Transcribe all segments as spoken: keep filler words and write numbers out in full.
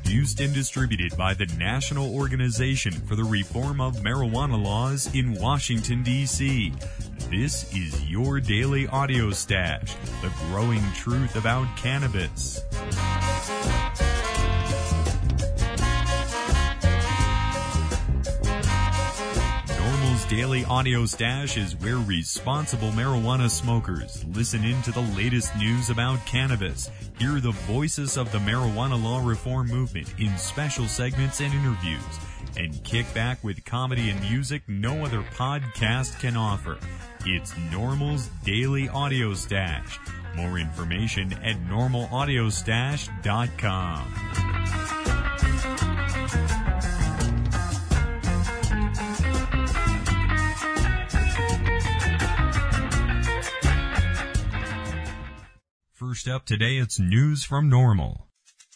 produced and distributed by the National Organization for the Reform of Marijuana Laws in Washington, D C This is your daily audio stash, the growing truth about cannabis. Normal's Daily Audio Stash is where responsible marijuana smokers listen in to the latest news about cannabis, hear the voices of the marijuana law reform movement in special segments and interviews, and kick back with comedy and music no other podcast can offer. It's Normal's Daily Audio Stash. More information at normal audio stash dot com. First up today, it's news from Normal.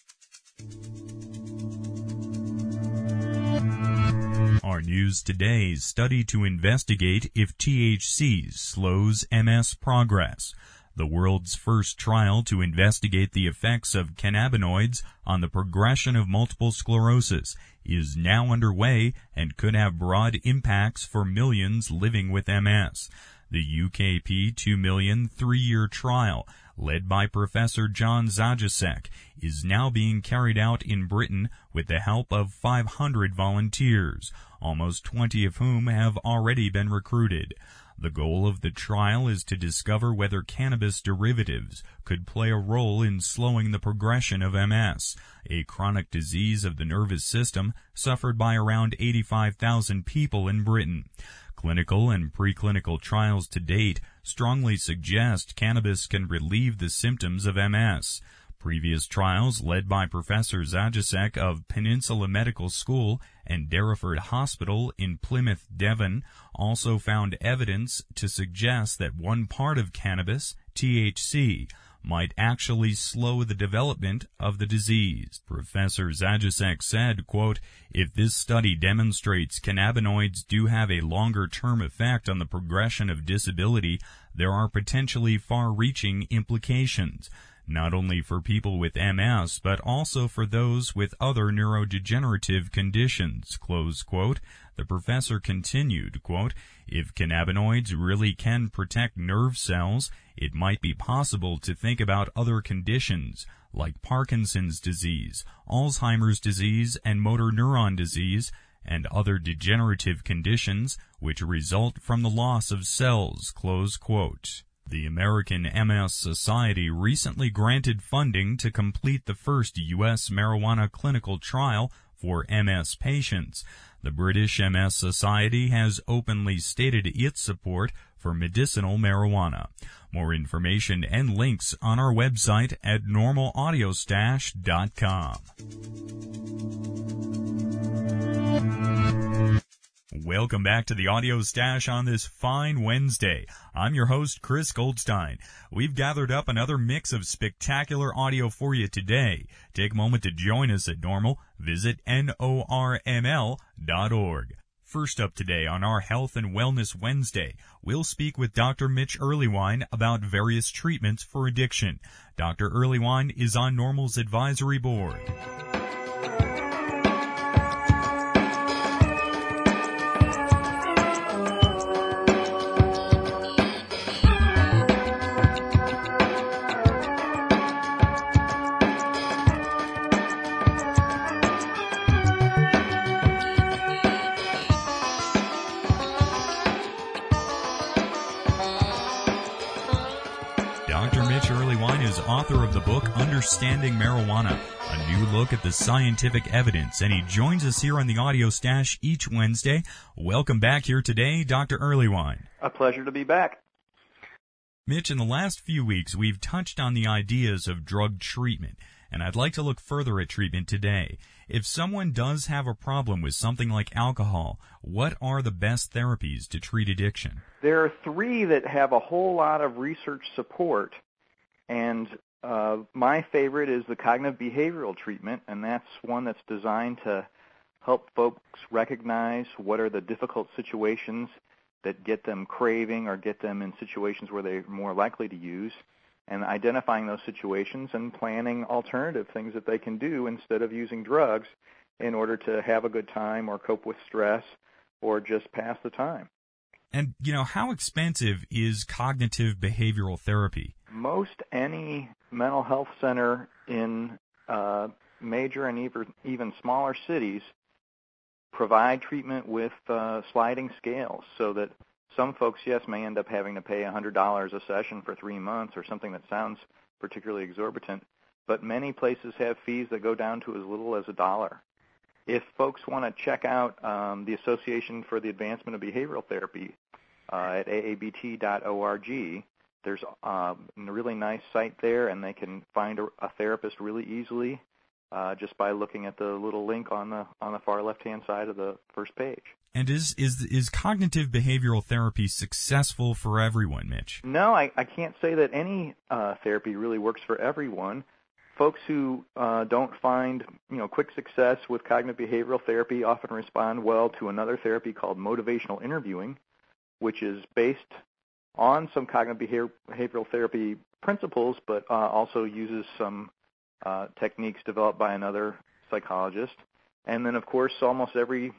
Our news today, study to investigate if T H C slows M S progress. The world's first trial to investigate the effects of cannabinoids on the progression of multiple sclerosis is now underway and could have broad impacts for millions living with M S. The U K P two million three-year trial, led by Professor John Zajac, is now being carried out in Britain with the help of five hundred volunteers, almost twenty of whom have already been recruited. The goal of the trial is to discover whether cannabis derivatives could play a role in slowing the progression of M S, a chronic disease of the nervous system suffered by around eighty-five thousand people in Britain. Clinical and preclinical trials to date strongly suggest cannabis can relieve the symptoms of M S. Previous trials, led by Professor Zajac of Peninsula Medical School and Derriford Hospital in Plymouth, Devon, also found evidence to suggest that one part of cannabis, T H C, might actually slow the development of the disease. Professor Zajac said, quote, "If this study demonstrates cannabinoids do have a longer-term effect on the progression of disability, there are potentially far-reaching implications, not only for people with M S, but also for those with other neurodegenerative conditions," close quote. The professor continued, quote, "If cannabinoids really can protect nerve cells, it might be possible to think about other conditions like Parkinson's disease, Alzheimer's disease, and motor neuron disease, and other degenerative conditions which result from the loss of cells," close quote. The American M S Society recently granted funding to complete the first U S marijuana clinical trial for M S patients. The British M S Society has openly stated its support for medicinal marijuana. More information and links on our website at normal audio stash dot com. Welcome back to the Audio Stash on this fine Wednesday. I'm your host, Chris Goldstein. We've gathered up another mix of spectacular audio for you today. Take a moment to join us at Normal. Visit normal dot org. First up today on our Health and Wellness Wednesday, we'll speak with Doctor Mitch Earleywine about various treatments for addiction. Doctor Earleywine is on Normal's advisory board. Doctor Mitch Earleywine is author of the book Understanding Marijuana, a new look at the scientific evidence, and he joins us here on the Audio Stash each Wednesday. Welcome back here today, Doctor Earleywine. A pleasure to be back. Mitch, in the last few weeks, we've touched on the ideas of drug treatment, and I'd like to look further at treatment today. If someone does have a problem with something like alcohol, what are the best therapies to treat addiction? There are three that have a whole lot of research support, and uh, my favorite is the cognitive behavioral treatment, and that's one that's designed to help folks recognize what are the difficult situations that get them craving or get them in situations where they're more likely to use, and identifying those situations and planning alternative things that they can do instead of using drugs in order to have a good time or cope with stress or just pass the time. And, you know, how expensive is cognitive behavioral therapy? Most any mental health center in uh, major and even, even smaller cities provide treatment with uh, sliding scales, so that some folks, yes, may end up having to pay one hundred dollars a session for three months or something that sounds particularly exorbitant, but many places have fees that go down to as little as a dollar. If folks want to check out um, the Association for the Advancement of Behavioral Therapy uh, at A A B T dot org, there's uh, a really nice site there, and they can find a, a therapist really easily uh, just by looking at the little link on the on the far left-hand side of the first page. And is is is cognitive behavioral therapy successful for everyone, Mitch? No, I, I can't say that any uh, therapy really works for everyone. Folks who uh, don't find, you know, quick success with cognitive behavioral therapy often respond well to another therapy called motivational interviewing, which is based on some cognitive behavioral therapy principles, but uh, also uses some uh, techniques developed by another psychologist. And then, of course, almost every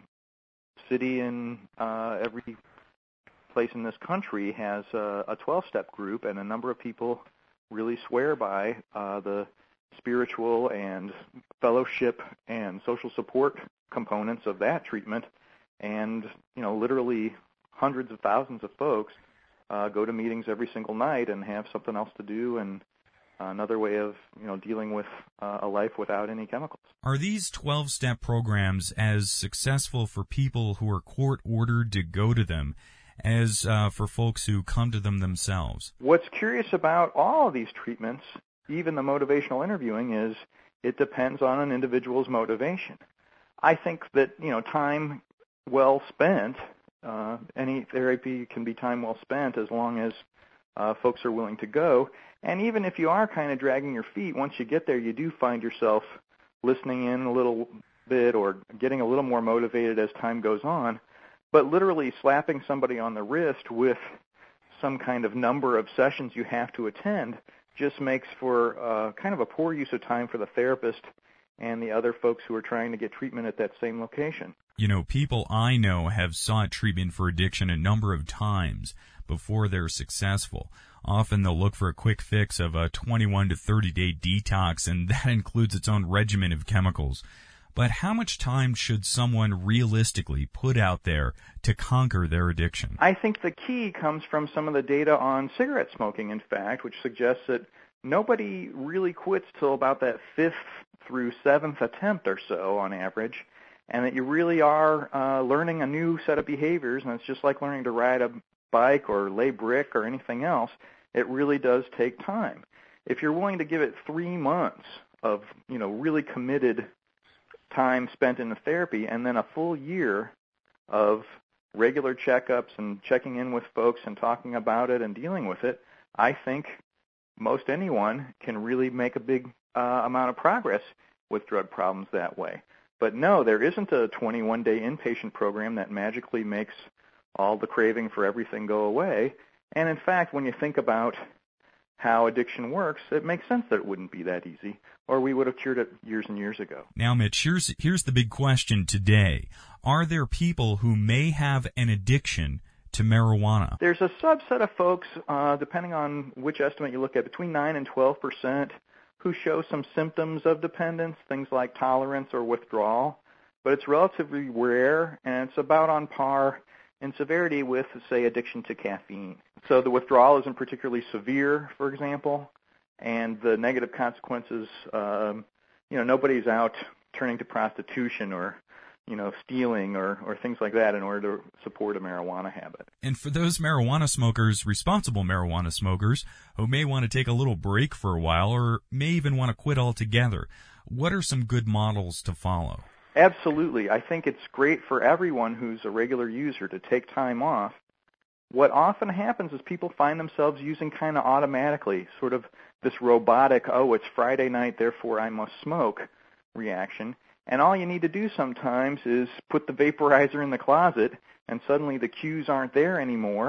city and uh, every place in this country has a, a twelve-step group, and a number of people really swear by uh, the spiritual and fellowship and social support components of that treatment. And, you know, literally hundreds of thousands of folks uh, go to meetings every single night and have something else to do, and another way of, you know, dealing with uh, a life without any chemicals. Are these twelve-step programs as successful for people who are court-ordered to go to them as uh, for folks who come to them themselves? What's curious about all of these treatments, even the motivational interviewing, is it depends on an individual's motivation. I think that, you know, time well spent, uh, any therapy can be time well spent as long as uh, folks are willing to go. And even if you are kind of dragging your feet, once you get there, you do find yourself listening in a little bit or getting a little more motivated as time goes on. But literally slapping somebody on the wrist with some kind of number of sessions you have to attend just makes for uh, kind of a poor use of time for the therapist and the other folks who are trying to get treatment at that same location. You know, people I know have sought treatment for addiction a number of times before they're successful. Often they'll look for a quick fix of a twenty-one to thirty day detox, and that includes its own regimen of chemicals. But how much time should someone realistically put out there to conquer their addiction? I think the key comes from some of the data on cigarette smoking, in fact, which suggests that nobody really quits till about that fifth through seventh attempt or so on average, and that you really are uh, learning a new set of behaviors, and it's just like learning to ride a bike or lay brick or anything else. It really does take time. If you're willing to give it three months of, you know, really committed time spent in the therapy, and then a full year of regular checkups and checking in with folks and talking about it and dealing with it, I think most anyone can really make a big uh, amount of progress with drug problems that way. But no, there isn't a twenty-one day inpatient program that magically makes all the craving for everything go away. And in fact, when you think about how addiction works, it makes sense that it wouldn't be that easy, or we would have cured it years and years ago. Now, Mitch, here's, here's the big question today. Are there people who may have an addiction to marijuana? There's a subset of folks, uh, depending on which estimate you look at, between nine and twelve percent, who show some symptoms of dependence, things like tolerance or withdrawal. But it's relatively rare, and it's about on par in severity with, say, addiction to caffeine. So the withdrawal isn't particularly severe, for example, and the negative consequences, um, you know, nobody's out turning to prostitution or, you know, stealing or, or things like that in order to support a marijuana habit. And for those marijuana smokers, responsible marijuana smokers, who may want to take a little break for a while or may even want to quit altogether, what are some good models to follow? Absolutely. I think it's great for everyone who's a regular user to take time off. What often happens is people find themselves using kind of automatically, sort of this robotic, oh, it's Friday night, therefore I must smoke reaction. And all you need to do sometimes is put the vaporizer in the closet, and suddenly the cues aren't there anymore,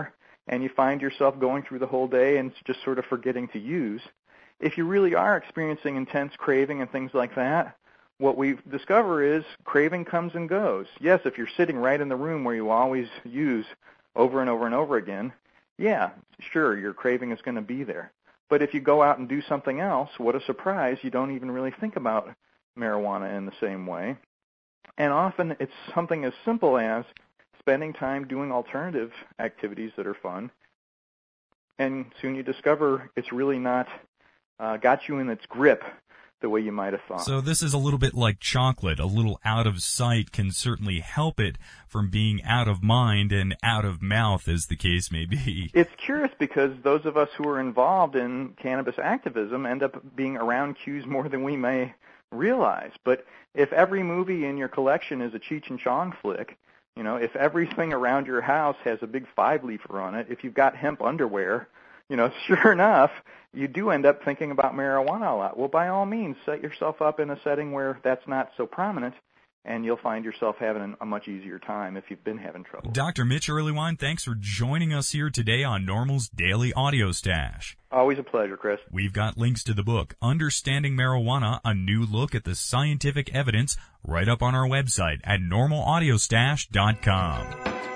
and you find yourself going through the whole day and just sort of forgetting to use. If you really are experiencing intense craving and things like that, what we discover is craving comes and goes. Yes, if you're sitting right in the room where you always use over and over and over again, yeah, sure, your craving is going to be there. But if you go out and do something else, what a surprise, you don't even really think about marijuana in the same way. And often it's something as simple as spending time doing alternative activities that are fun, and soon you discover it's really not uh, got you in its grip the way you might have thought. So this is a little bit like chocolate. A little out of sight can certainly help it from being out of mind and out of mouth, as the case may be. It's curious because those of us who are involved in cannabis activism end up being around cues more than we may realize. But if every movie in your collection is a Cheech and Chong flick, you know, if everything around your house has a big five-leafer on it, if you've got hemp underwear, you know, sure enough, you do end up thinking about marijuana a lot. Well, by all means, set yourself up in a setting where that's not so prominent, and you'll find yourself having a much easier time if you've been having trouble. Doctor Mitch Earleywine, thanks for joining us here today on NORML's Daily Audio Stash. Always a pleasure, Chris. We've got links to the book, Understanding Marijuana, A New Look at the Scientific Evidence, right up on our website at normal audio stash dot com.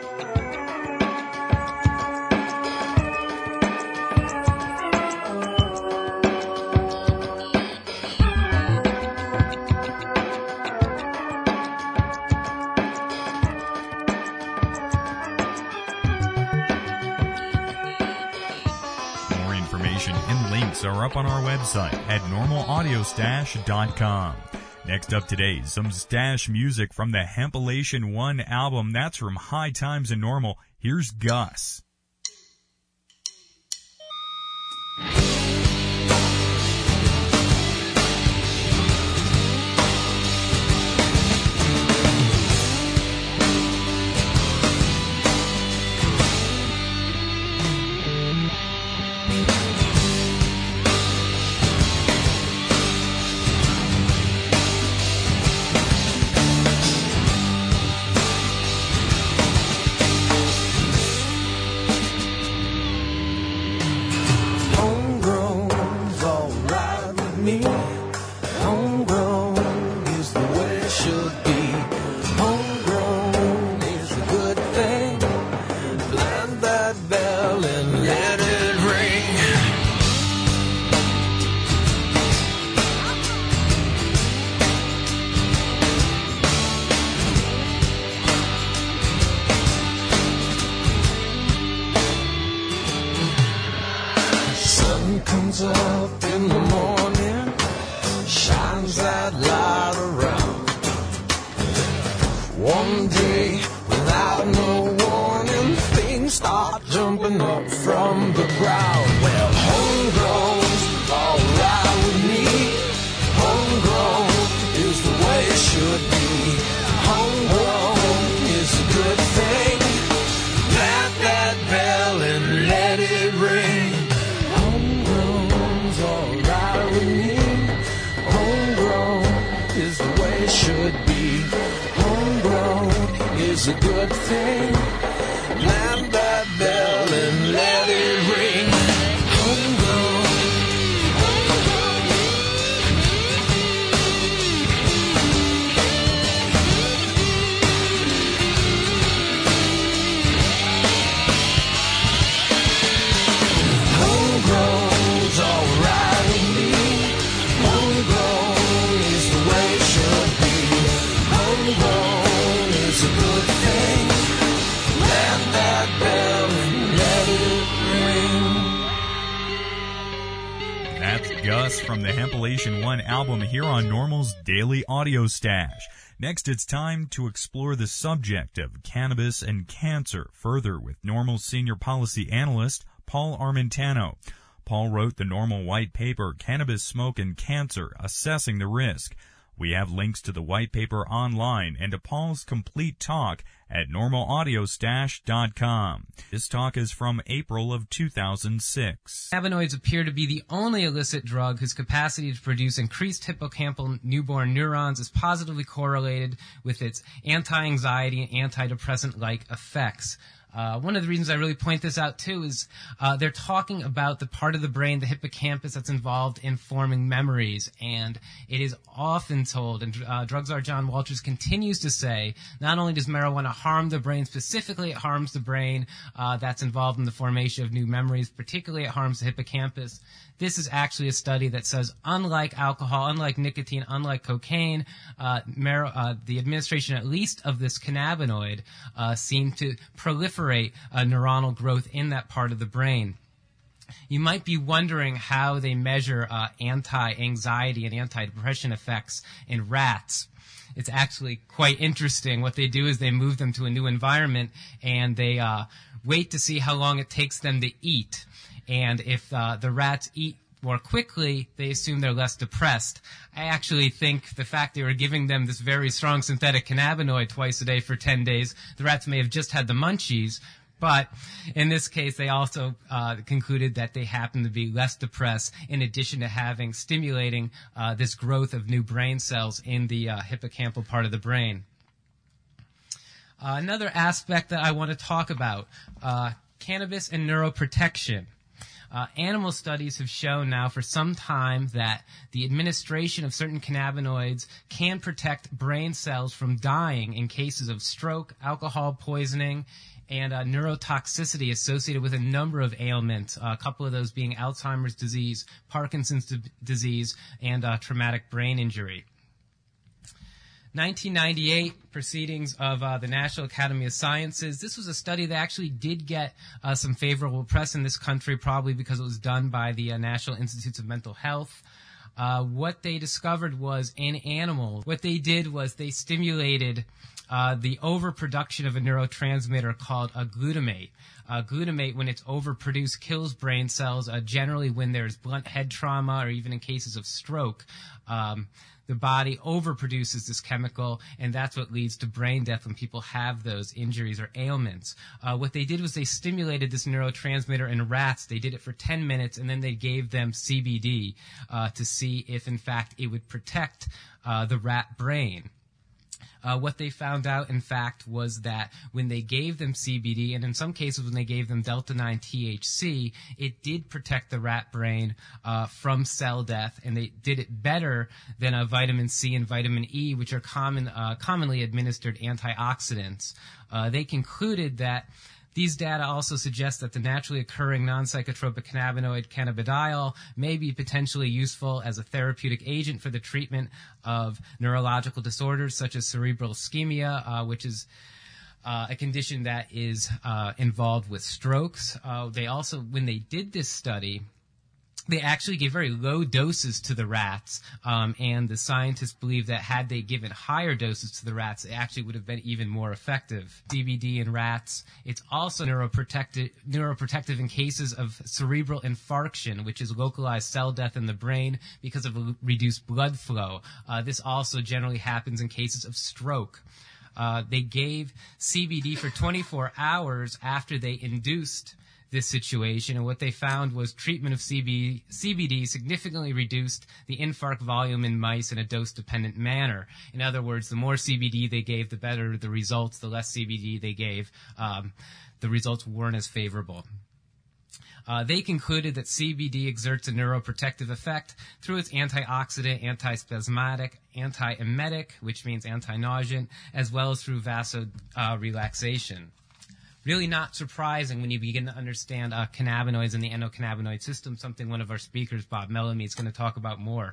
And links are up on our website at normal audio stash dot com. Next up today, some stash music from the Hempilation one album. That's from High Times and Normal. Here's Gus. Comes up in the morning, shines that light around. One day, without no warning, things start jumping up from the ground. Well, homegrown's alright with me. Homegrown is the way it should be. Homegrown is a good thing. Plant that bell and let it ring. Alright with me. Homegrown is the way it should be. Homegrown is a good thing. Land that bell and let it ring. Homegrown. Homegrown's alright with me. Homegrown is the way it should be. Homegrown is a good thing. Land that bell and let it ring. That's Gus from the Hempilation one album here on NORML's Daily Audio Stash. Next, it's time to explore the subject of cannabis and cancer further with NORML's senior policy analyst, Paul Armentano. Paul wrote the NORML white paper, Cannabis Smoke and Cancer, Assessing the Risk. We have links to the white paper online and to Paul's complete talk at normal audio stash dot com. This talk is from April of two thousand six. Cannabinoids appear to be the only illicit drug whose capacity to produce increased hippocampal newborn neurons is positively correlated with its anti-anxiety and antidepressant-like effects. Uh, one of the reasons I really point this out, too, is uh, they're talking about the part of the brain, the hippocampus, that's involved in forming memories. And it is often told, and uh, drug czar John Walters continues to say, not only does marijuana harm the brain specifically, it harms the brain uh, that's involved in the formation of new memories, particularly it harms the hippocampus. This is actually a study that says, unlike alcohol, unlike nicotine, unlike cocaine, uh, mar- uh, the administration, at least of this cannabinoid, uh, seemed to proliferate uh, neuronal growth in that part of the brain. You might be wondering how they measure uh, anti-anxiety and anti-depression effects in rats. It's actually quite interesting. What they do is they move them to a new environment, and they uh, wait to see how long it takes them to eat. And if uh, the rats eat more quickly, they assume they're less depressed. I actually think the fact they were giving them this very strong synthetic cannabinoid twice a day for ten days, the rats may have just had the munchies, but in this case, they also uh, concluded that they happen to be less depressed, in addition to having stimulating uh, this growth of new brain cells in the uh, hippocampal part of the brain. Uh, another aspect that I want to talk about, uh, cannabis and neuroprotection. Uh, animal studies have shown now for some time that the administration of certain cannabinoids can protect brain cells from dying in cases of stroke, alcohol poisoning, and uh, neurotoxicity associated with a number of ailments, uh, a couple of those being Alzheimer's disease, Parkinson's d- disease, and uh, traumatic brain injury. nineteen ninety-eight, Proceedings of uh, the National Academy of Sciences. This was a study that actually did get uh, some favorable press in this country, probably because it was done by the uh, National Institutes of Mental Health. Uh, what they discovered was in animals, what they did was they stimulated uh, the overproduction of a neurotransmitter called a glutamate. Uh, glutamate, when it's overproduced, kills brain cells, uh, generally when there's blunt head trauma or even in cases of stroke. Um, the body overproduces this chemical, and that's what leads to brain death when people have those injuries or ailments. Uh, what they did was they stimulated this neurotransmitter in rats. They did it for ten minutes, and then they gave them C B D uh, to see if, in fact, it would protect uh, the rat brain. Uh, what they found out, in fact, was that when they gave them C B D, and in some cases when they gave them delta nine T H C, it did protect the rat brain uh, from cell death, and they did it better than uh, vitamin C and vitamin E, which are common, uh, commonly administered antioxidants. Uh, they concluded that these data also suggest that the naturally occurring non-psychotropic cannabinoid cannabidiol may be potentially useful as a therapeutic agent for the treatment of neurological disorders such as cerebral ischemia, uh, which is uh, a condition that is uh, involved with strokes. Uh, they also, when they did this study, they actually gave very low doses to the rats, um, and the scientists believe that had they given higher doses to the rats, it actually would have been even more effective. C B D in rats, it's also neuroprotective, neuroprotective in cases of cerebral infarction, which is localized cell death in the brain because of a reduced blood flow. Uh, this also generally happens in cases of stroke. Uh, they gave C B D for twenty-four hours after they induced this situation, and what they found was treatment of C B, C B D significantly reduced the infarct volume in mice in a dose-dependent manner. In other words, the more C B D they gave, the better the results. The less C B D they gave, um, the results weren't as favorable. Uh, they concluded that C B D exerts a neuroprotective effect through its antioxidant, antispasmodic, anti-emetic, which means anti-nauseant, as well as through vasodilation. Really not surprising when you begin to understand uh, cannabinoids and the endocannabinoid system, something one of our speakers, Bob Mellamy, is going to talk about more.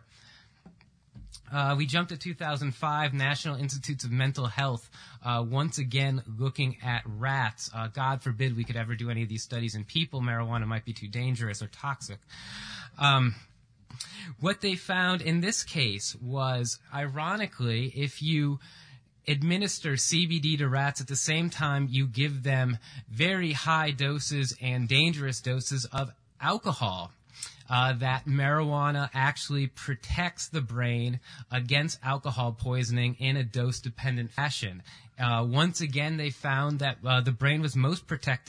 Uh, we jumped to two thousand five, National Institutes of Mental Health, uh, once again looking at rats. Uh, God forbid we could ever do any of these studies in people. Marijuana might be too dangerous or toxic. Um, what they found in this case was, ironically, if you administer C B D to rats at the same time you give them very high doses and dangerous doses of alcohol, uh, that marijuana actually protects the brain against alcohol poisoning in a dose-dependent fashion. Uh, once again, they found that uh, the brain was most protective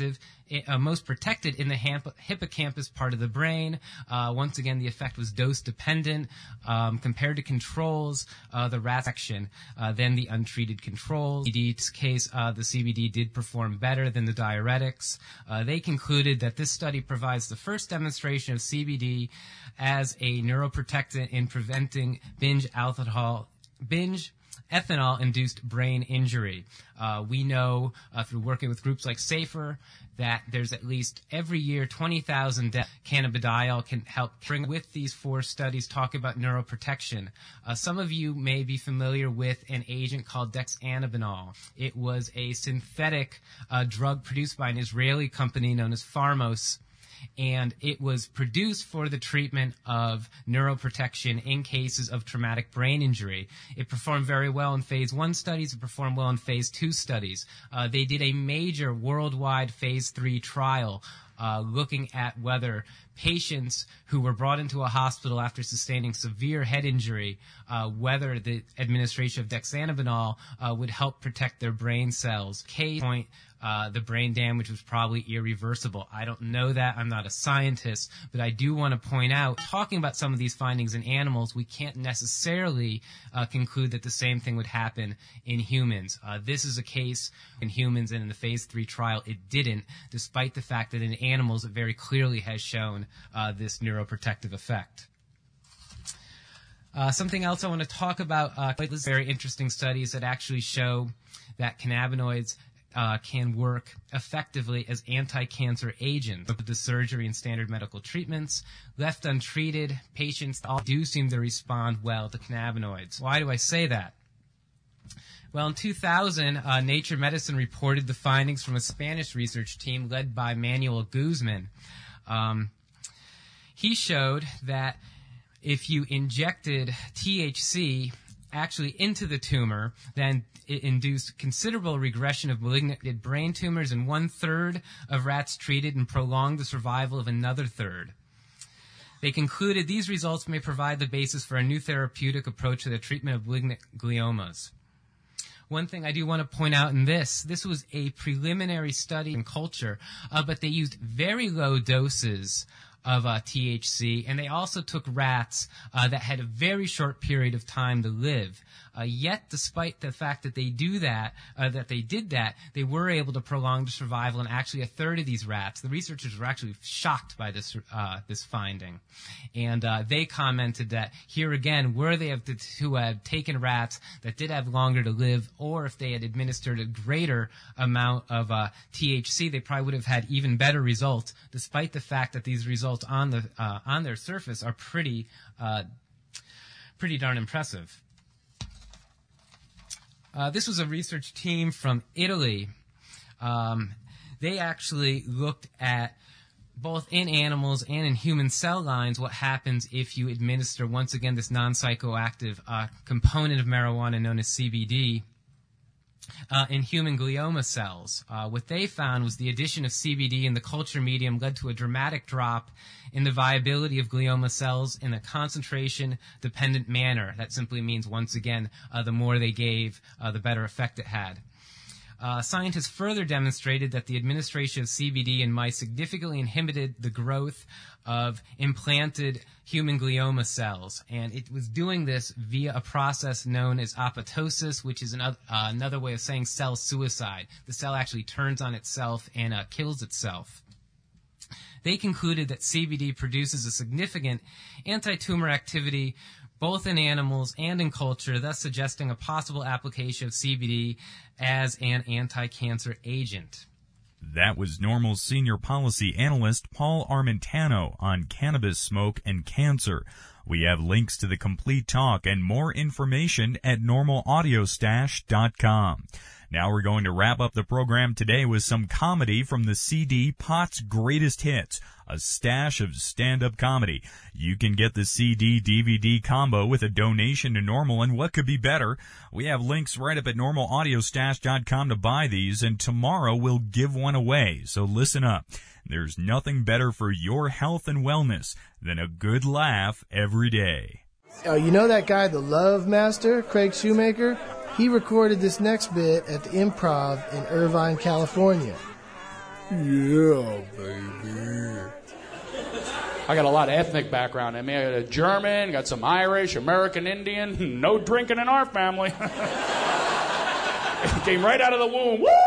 uh, most protected in the hamp- hippocampus part of the brain. Uh, once again, the effect was dose-dependent. Um, compared to controls, uh, the rat action, uh, than the untreated controls. In C B D's case, uh, the C B D did perform better than the diuretics. Uh, they concluded that this study provides the first demonstration of C B D as a neuroprotectant in preventing binge alcohol, binge ethanol-induced brain injury. Uh, we know uh, through working with groups like SAFER that there's at least every year twenty thousand deaths. Cannabidiol can help bring with these four studies talk about neuroprotection. Uh, some of you may be familiar with an agent called dexanabinol. It was a synthetic uh, drug produced by an Israeli company known as Pharmos, and it was produced for the treatment of neuroprotection in cases of traumatic brain injury. It performed very well in phase one studies. It performed well in phase two studies. Uh, they did a major worldwide phase three trial uh, looking at whether patients who were brought into a hospital after sustaining severe head injury, uh, whether the administration of dexanabinol uh, would help protect their brain cells. Case point, uh, the brain damage was probably irreversible. I don't know that. I'm not a scientist, but I do want to point out, talking about some of these findings in animals, we can't necessarily uh, conclude that the same thing would happen in humans. Uh, this is a case in humans, and in the phase three trial, it didn't, despite the fact that in animals, it very clearly has shown uh, this neuroprotective effect. Uh, something else I want to talk about, uh, very interesting studies that actually show that cannabinoids uh, can work effectively as anti-cancer agents. With the surgery and standard medical treatments, left untreated, patients all do seem to respond well to cannabinoids. Why do I say that? Well, in two thousand, uh, Nature Medicine reported the findings from a Spanish research team led by Manuel Guzman. Um, he showed that if you injected T H C actually into the tumor, then it induced considerable regression of malignant brain tumors in one-third of rats treated and prolonged the survival of another third. They concluded these results may provide the basis for a new therapeutic approach to the treatment of malignant gliomas. One thing I do want to point out in this, this was a preliminary study in culture, uh, but they used very low doses of uh, T H C, and they also took rats uh, that had a very short period of time to live. Uh, yet, despite the fact that they do that, uh, that they did that, they were able to prolong the survival in actually a third of these rats. The researchers were actually shocked by this uh, this finding, and uh, they commented that here again, were they have to, to have taken rats that did have longer to live, or if they had administered a greater amount of uh, T H C, they probably would have had even better results, despite the fact that these results on the uh, on their surface are pretty uh, pretty darn impressive. Uh, this was a research team from Italy. Um, they actually looked at both in animals and in human cell lines what happens if you administer, once again, this non-psychoactive uh, component of marijuana known as C B D uh, in human glioma cells. Uh, what they found was the addition of C B D in the culture medium led to a dramatic drop in the viability of glioma cells in a concentration-dependent manner. That simply means, once again, uh, the more they gave, uh, the better effect it had. Uh, scientists further demonstrated that the administration of C B D in mice significantly inhibited the growth of implanted human glioma cells, and it was doing this via a process known as apoptosis, which is another, uh, another way of saying cell suicide. The cell actually turns on itself and uh, kills itself. They concluded that C B D produces a significant anti-tumor activity both in animals and in culture, thus suggesting a possible application of C B D as an anti-cancer agent. That was Normal's senior policy analyst Paul Armentano on cannabis smoke and cancer. We have links to the complete talk and more information at normal audio stash dot com. Now we're going to wrap up the program today with some comedy from the C D Pot's Greatest Hits, a stash of stand-up comedy. You can get the C D D V D combo with a donation to Normal, and what could be better? We have links right up at normal audio stash dot com to buy these, and tomorrow we'll give one away, so listen up. There's nothing better for your health and wellness than a good laugh every day. Uh, you know that guy, the Love Master, Craig Shoemaker? He recorded this next bit at the Improv in Irvine, California. Yeah, baby. I got a lot of ethnic background in me. I got a German, got some Irish, American Indian. No drinking in our family. It came right out of the womb. Woo!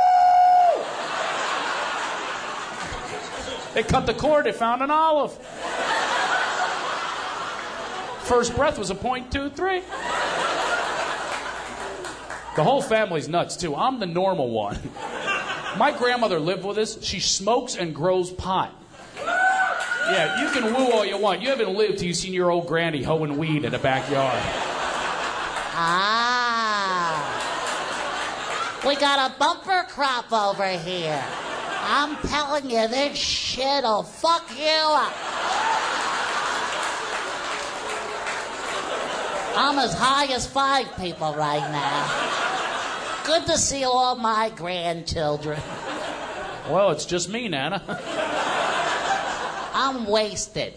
They cut the cord, they found an olive. First breath was a point two three. The whole family's nuts, too. I'm the normal one. My grandmother lived with us. She smokes and grows pot. Yeah, you can woo all you want. You haven't lived till you've seen your old granny hoeing weed in the backyard. Ah. We got a bumper crop over here. I'm telling you, this shit'll fuck you up. I'm as high as five people right now. Good to see all my grandchildren. Well, it's just me, Nana. I'm wasted.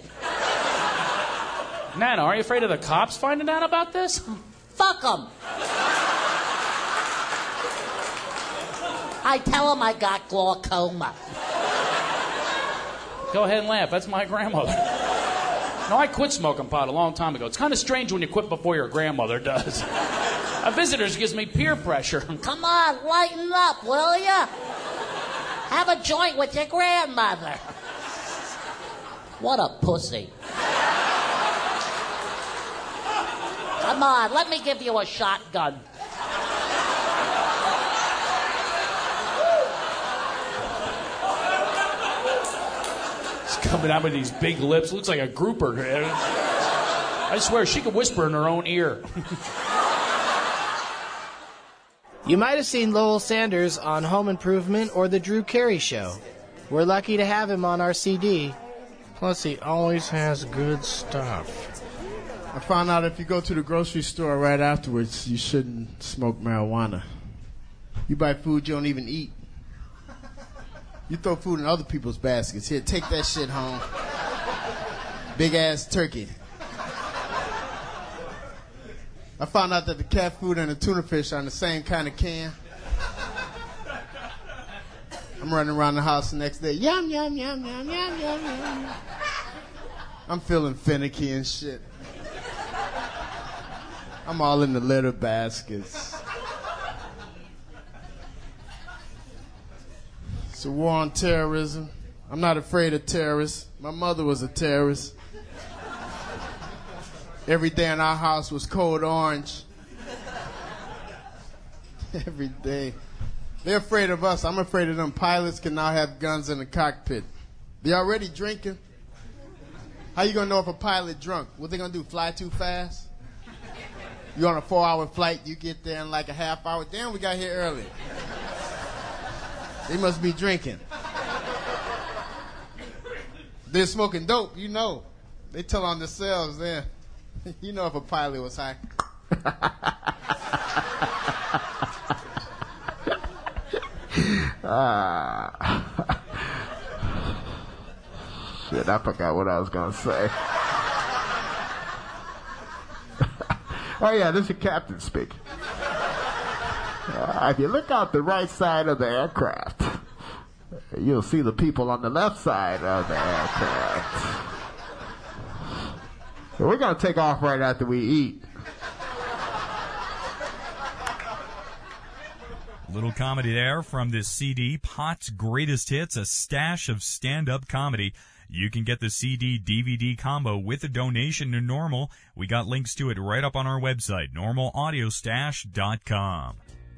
Nana, are you afraid of the cops finding out about this? Fuck them. I tell them I got glaucoma. Go ahead and laugh. That's my grandmother. No, I quit smoking pot a long time ago. It's kind of strange when you quit before your grandmother does. A visitor's gives me peer pressure. Come on, lighten up, will ya? Have a joint with your grandmother. What a pussy. Come on, let me give you a shotgun. Coming out with these big lips. Looks like a grouper. I swear, she could whisper in her own ear. You might have seen Lowell Sanders on Home Improvement or The Drew Carey Show. We're lucky to have him on our C D. Plus, he always has good stuff. I found out if you go to the grocery store right afterwards, you shouldn't smoke marijuana. You buy food you don't even eat. You throw food in other people's baskets. Here, take that shit home. Big ass turkey. I found out that the cat food and the tuna fish are in the same kind of can. I'm running around the house the next day. Yum, yum, yum, yum, yum, yum, yum. I'm feeling finicky and shit. I'm all in the litter baskets. It's a war on terrorism. I'm not afraid of terrorists. My mother was a terrorist. Every day in our house was code orange. Every day. They're afraid of us. I'm afraid of them. Pilots can now have guns in the cockpit. They already drinking. How you gonna know if a pilot drunk? What they gonna do, fly too fast? You on a four-hour flight, you get there in like a half hour. Damn, we got here early. They must be drinking. They're smoking dope, you know. They tell on themselves then. You know if a pilot was high. ah. Shit, I forgot what I was going to say. Oh, yeah, this is Captain speaking. Uh, if you look out the right side of the aircraft, you'll see the people on the left side of the aircraft. So we're going to take off right after we eat. Little comedy there from this C D, Pot's Greatest Hits, a stash of stand-up comedy. You can get the C D D V D combo with a donation to Normal. We got links to it right up on our website, normal audio stash dot com.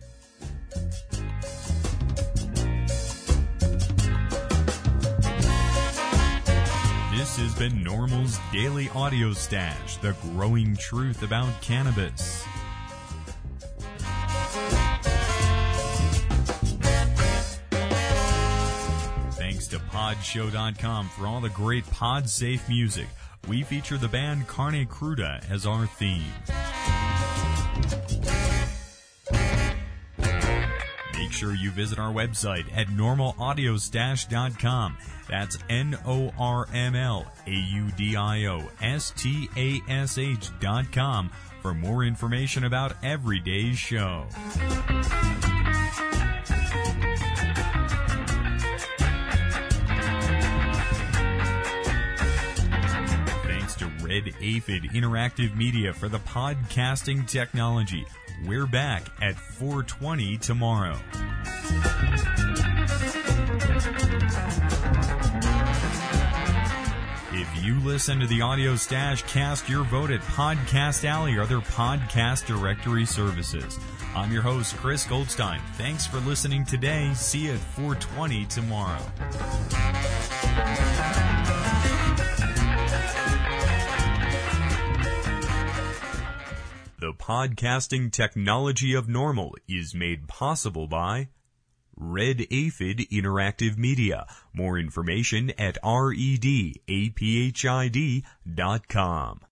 This has been Normal's Daily Audio Stash, the growing truth about cannabis. Thanks to pod show dot com for all the great pod-safe music. We feature the band Carne Cruda as our theme. Make sure you visit our website at normal audio stash dot com. That's N O R M L A U D I O S T A S H dot com for more information about every day's show. Red Aphid Interactive Media for the podcasting technology. We're back at four twenty tomorrow. If you listen to the Audio Stash, cast your vote at Podcast Alley or other podcast directory services. I'm your host, Chris Goldstein. Thanks for listening today. See you at four twenty tomorrow. The podcasting technology of normal is made possible by Red Aphid Interactive Media. More information at redaphid dot com.